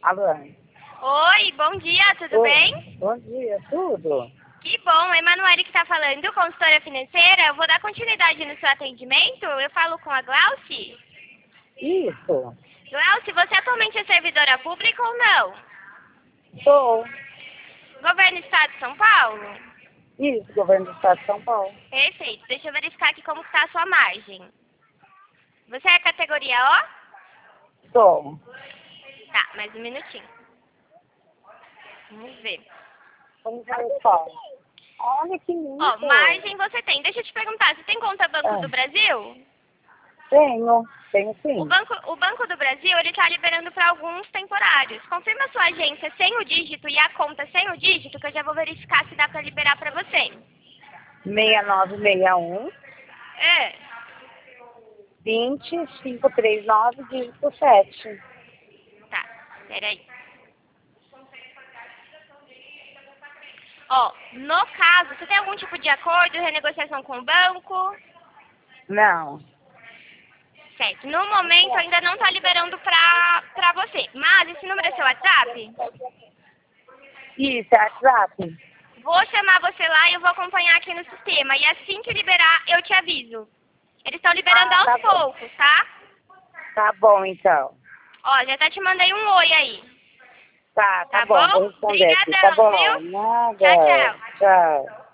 Alô? Oi, bom dia, tudo Oi, bem? bom dia, tudo? Que bom, é Emanuele que está falando, consultora financeira. Eu vou dar continuidade no seu atendimento. Eu falo com a Glauci. Isso, Glauci, você atualmente é servidora pública ou não? sou. Governo do Estado de São Paulo? Isso, governo do estado de São Paulo. Perfeito, deixa eu verificar aqui como está a sua margem. Você é a categoria O? Sou. Tá, mais um minutinho. Vamos ver. Como vai o sol? Olha que lindo. Ó, margem você tem. Deixa eu te perguntar, você tem conta Banco do Brasil? Tenho O sim. Banco do Brasil, ele está liberando para alguns temporários. Confirma a sua agência sem o dígito e a conta sem o dígito, que eu já vou verificar se dá para liberar para você. 6961 É, 20539 dígito 7. tá, peraí. Ó, no caso, você tem algum tipo de acordo, renegociação com o banco? Não. Certo. No momento ainda não está liberando para você. Mas esse número é seu WhatsApp? Isso, é WhatsApp? Vou chamar você lá e eu vou acompanhar aqui no sistema. E assim que liberar, eu te aviso. Eles estão liberando Ah, tá aos bom. poucos, tá? Tá bom, então. Ó, já tá te mandando um oi aí. Tá Tá bom, vou bom? responder aqui. Tá Obrigadão, bom, viu? nada. Tchau, tchau. Tchau.